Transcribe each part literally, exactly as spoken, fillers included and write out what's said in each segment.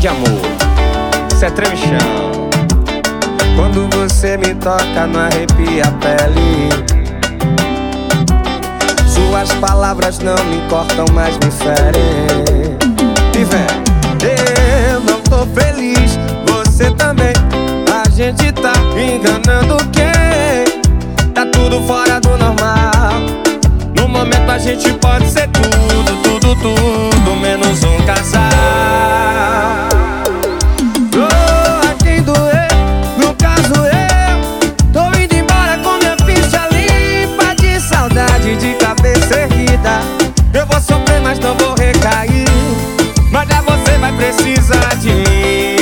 de amor, cê é tremichão. Quando você me toca, não arrepia a pele. Suas palavras não me cortam, mas me ferem. E vem, eu não tô feliz, você também. A gente tá enganando quem? Tá tudo fora do normal. No momento a gente pode ser tudo, tudo, tudo, menos um casal. Doa quem doer, no caso eu tô indo embora com minha ficha limpa de saudade, de cabeça erguida. Eu vou sofrer, mas não vou recair. Mas já você vai precisar de mim.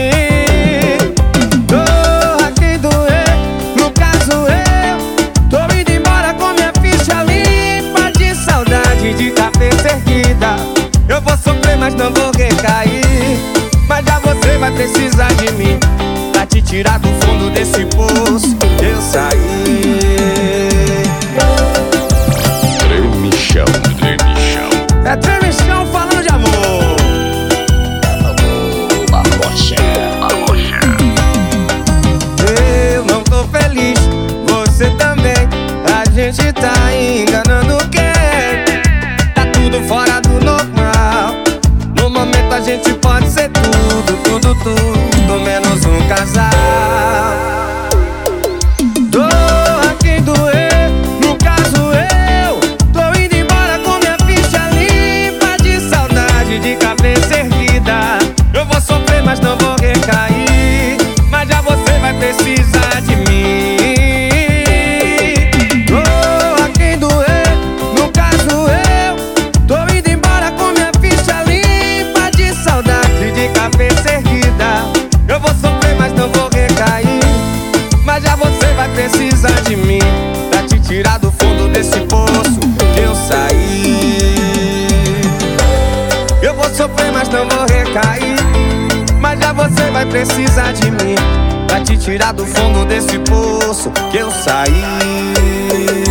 Doa quem doer, no caso eu tô indo embora com minha ficha limpa de saudade, de cabeça erguida. Eu vou sofrer, mas não vou recair. Mas já você vai precisar de mim pra te tirar do fundo desse poço eu saí. Tremichão, tremichão. É tremichão falando de amor. Arrocha, arrocha. Eu não tô feliz, você também. A gente tá enganando quem? Tá tudo fora do normal. No momento a gente pode ser tudo, tudo, tudo, menos um casal. Doa quem doer, no caso eu tô indo embora com minha ficha limpa de saudade, de cabeça erguida. Eu vou sofrer, mas não vou recair. Mas já você vai precisar de mim. Doa quem doer, no caso eu tô indo embora com minha ficha limpa de saudade, de cabeça erguida. Eu vou sofrer, mas não vou recair. Mas já você vai precisar de mim pra te tirar do fundo desse poço eu saí. Eu vou sofrer, mas não vou recair. Mas já você vai precisar de mim pra te tirar do fundo desse poço que eu saí.